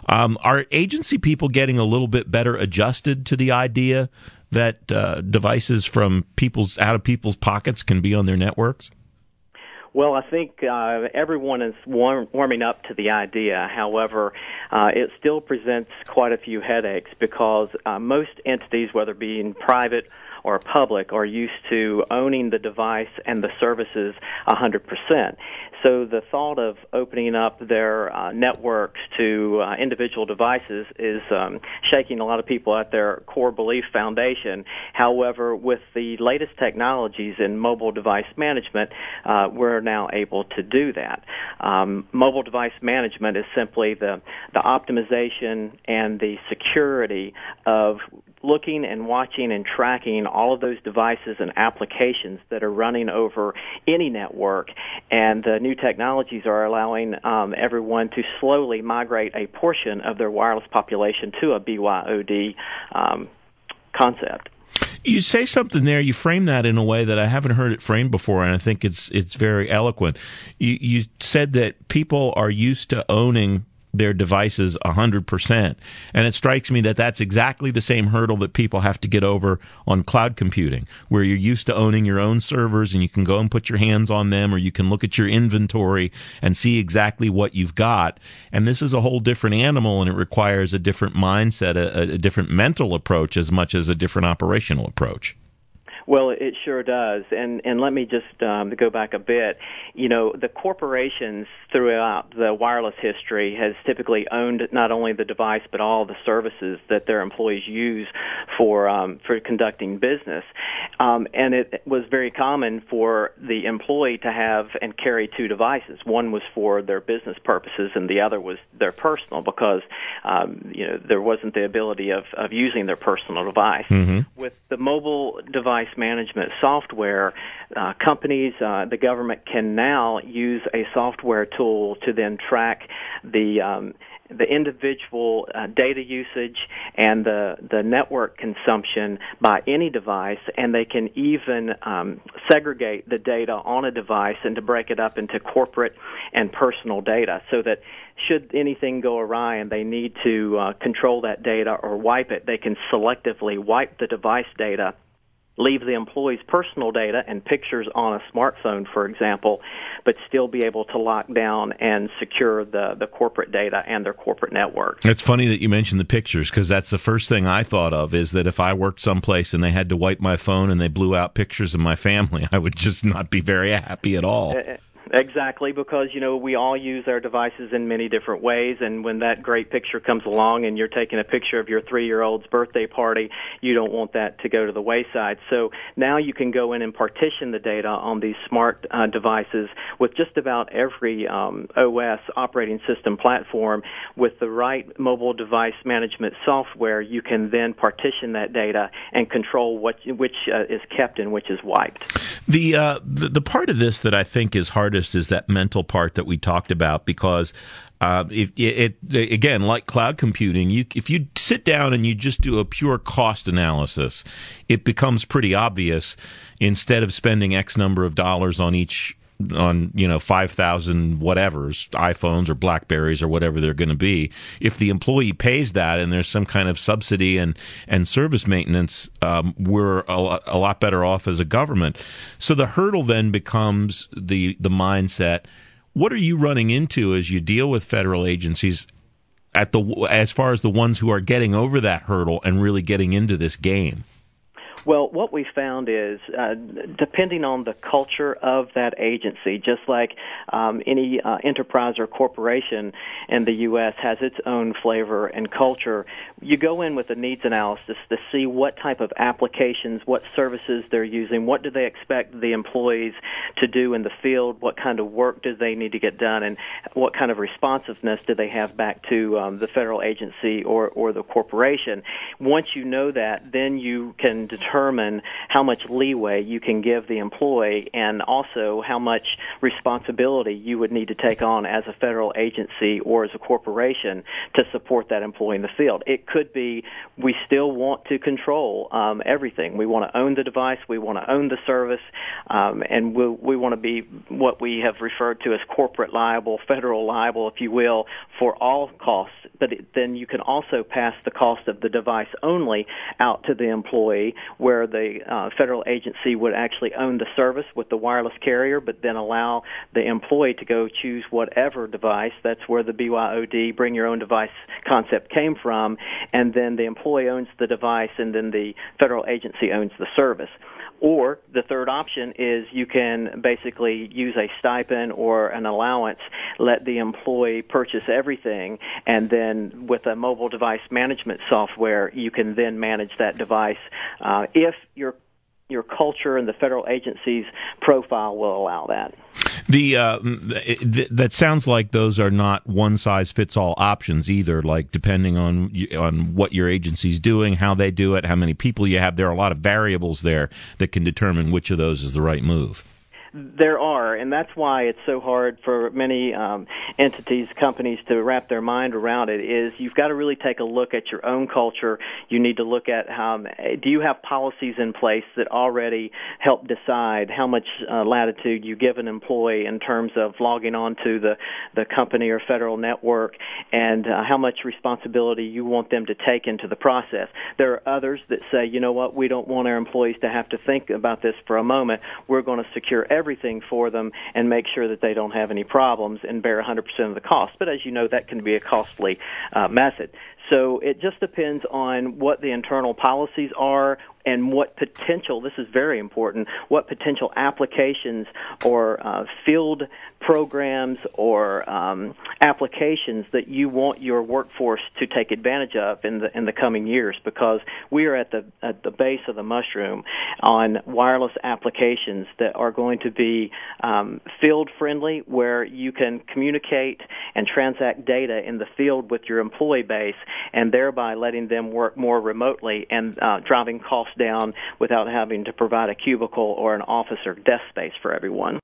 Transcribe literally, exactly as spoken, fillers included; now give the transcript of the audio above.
Um, are agency people getting a little bit better adjusted to the idea that uh, devices from people's out of people's pockets can be on their networks? Well, I think uh, everyone is warm, warming up to the idea. However, uh, it still presents quite a few headaches because uh, most entities, whether being private or public, are used to owning the device and the services one hundred percent. So the thought of opening up their uh, networks to uh, individual devices is um, shaking a lot of people at their core belief foundation. However, with the latest technologies in mobile device management, uh, we're now able to do that. Um, mobile device management is simply the, the optimization and the security of looking and watching and tracking all of those devices and applications that are running over any network. And the new technologies are allowing um, everyone to slowly migrate a portion of their wireless population to a B Y O D um, concept. You say something there, you frame that in a way that I haven't heard it framed before, and I think it's it's very eloquent. You, you said that people are used to owning their devices one hundred percent. And it strikes me that that's exactly the same hurdle that people have to get over on cloud computing, where you're used to owning your own servers and you can go and put your hands on them, or you can look at your inventory and see exactly what you've got. And this is a whole different animal, and it requires a different mindset, a, a different mental approach as much as a different operational approach. Well, it sure does. And and let me just um, go back a bit. You know, the corporations throughout the wireless history has typically owned not only the device but all the services that their employees use for um, for conducting business. Um, and it was very common for the employee to have and carry two devices. One was for their business purposes, and the other was their personal, because um, you know there wasn't the ability of, of using their personal device. Mm-hmm. With the mobile device management software, uh, companies, uh, the government can now use a software tool to then track the um, the individual uh, data usage and the the network consumption by any device, and they can even um, segregate the data on a device and to break it up into corporate and personal data, so that should anything go awry and they need to uh, control that data or wipe it, they can selectively wipe the device data, leave the employee's personal data and pictures on a smartphone, for example, but still be able to lock down and secure the, the corporate data and their corporate network. It's funny that you mentioned the pictures, because that's the first thing I thought of, is that if I worked someplace and they had to wipe my phone and they blew out pictures of my family, I would just not be very happy at all. Uh, Exactly, because, you know, we all use our devices in many different ways, and when that great picture comes along and you're taking a picture of your three-year-old's birthday party, you don't want that to go to the wayside. So now you can go in and partition the data on these smart uh, devices with just about every um, O S operating system platform. With the right mobile device management software, you can then partition that data and control what, which uh, is kept and which is wiped. The, uh, the the part of this that I think is hardest is that mental part that we talked about, because uh, if, it, it again, like cloud computing, you if you sit down and you just do a pure cost analysis, it becomes pretty obvious. Instead of spending X number of dollars on each on, you know, five thousand whatevers, iPhones or Blackberries or whatever they're going to be, if the employee pays that and there's some kind of subsidy and, and service maintenance, um, we're a lot, a lot better off as a government. So the hurdle then becomes the, the mindset. What are you running into as you deal with federal agencies at the, as far as the ones who are getting over that hurdle and really getting into this game? Well, what we found is, uh, depending on the culture of that agency, just like um, any uh, enterprise or corporation in the U S has its own flavor and culture, you go in with a needs analysis to see what type of applications, what services they're using, what do they expect the employees to do in the field, what kind of work do they need to get done, and what kind of responsiveness do they have back to um, the federal agency or, or the corporation. Once you know that, then you can determine determine how much leeway you can give the employee and also how much responsibility you would need to take on as a federal agency or as a corporation to support that employee in the field. It could be we still want to control um, everything. We want to own the device. We want to own the service. Um, and we, we want to be what we have referred to as corporate liable, federal liable, if you will, for all costs. But it, then you can also pass the cost of the device only out to the employee, where the uh, federal agency would actually own the service with the wireless carrier, but then allow the employee to go choose whatever device. That's where the B Y O D, bring your own device concept came from. And then the employee owns the device, and then the federal agency owns the service. Or the third option is you can basically use a stipend or an allowance, let the employee purchase everything, and then with a mobile device management software, you can then manage that device uh, if your your culture and the federal agency's profile will allow that. The uh, th- that sounds like those are not one size fits all options either. Like depending on on what your agency's doing, how they do it, how many people you have, there are a lot of variables there that can determine which of those is the right move. There are, and that's why it's so hard for many um, entities, companies to wrap their mind around it, is you've got to really take a look at your own culture. You need to look at how, do you have policies in place that already help decide how much uh, latitude you give an employee in terms of logging on to the, the company or federal network, and uh, how much responsibility you want them to take into the process. There are others that say, you know what, we don't want our employees to have to think about this for a moment. We're going to secure everything everything for them and make sure that they don't have any problems and bear one hundred percent of the cost. But as you know, that can be a costly uh, method. So it just depends on what the internal policies are and what potential, this is very important, what potential applications or uh, field programs or um, applications that you want your workforce to take advantage of in the in the coming years, because we are at the at the base of the mushroom on wireless applications that are going to be um, field friendly, where you can communicate and transact data in the field with your employee base, and thereby letting them work more remotely and uh, driving costs down without having to provide a cubicle or an office or desk space for everyone.